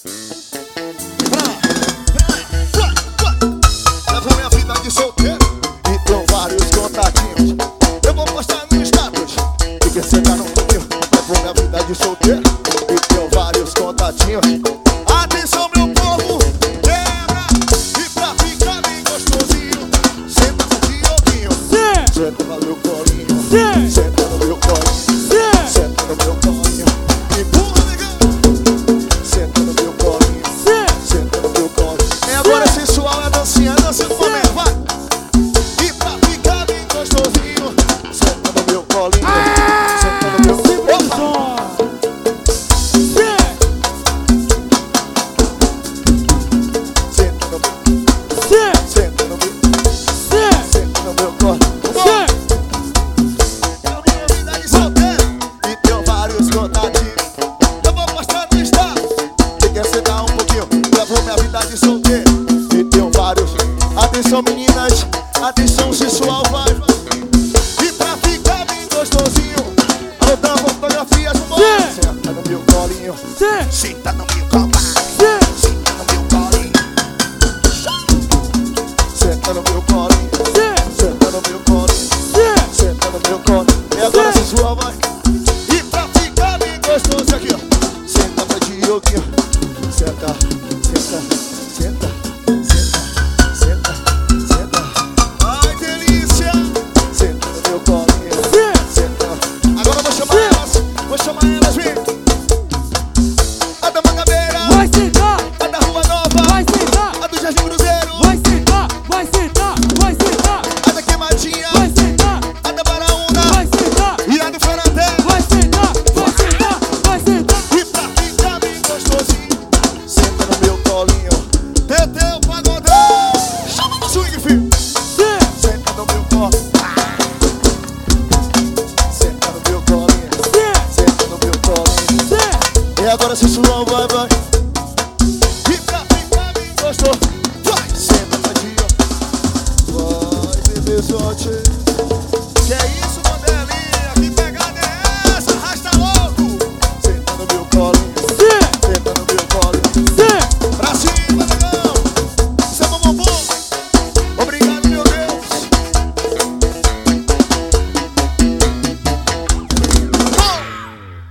Levo minha vida de solteiro e tenho vários contatinhos. Eu vou postar no status e quer sentar no pouquinho. Levo minha vida de solteiro e tenho vários contatinhos. Atenção, meu povo, quebra! E pra ficar bem gostosinho, senta no Dioguinho. Senta no meu colinho, senta no meu colinho, senta no meu colinho. E burra, negão, senta no meu colinho, senta no meu colinho. É agora sensual, é dancinha, dança no momento, vai! E pra ficar bem gostosinho, senta no meu colinho, senta no meu colinho. Atenção, meninas, atenção sensual, vai. E pra ficar bem gostosinho, anotando fotografias, bora. Senta no meu colinho, senta no meu colinho, senta no meu colinho, senta no meu colinho, senta no meu colinho, senta no meu colinho. E agora sensual, vai. E pra ficar bem gostoso aqui, ó, senta pra Dioguinho, senta, senta, senta. Vou chamar elas, vem. A da Mangabeira, vai sentar. A da Rua Nova, vai sentar. A do Jardim Cruzeiro, vai sentar, vai sentar, vai sentar. A da Queimadinha, vai sentar. A da Baraúna, vai sentar. E a do Fernandé, vai sentar, vai sentar, vai sentar. E pra ficar bem gostosinho, senta no meu colinho, Teteu Pagodão, chama no swing, filho. Senta no meu colo, senta no meu colinho, senta no meu colinho. E agora sensual, vai, vai. E pra ficar bem gostoso, vai, senta pra dia. Vai, bebê, solte. Que é isso?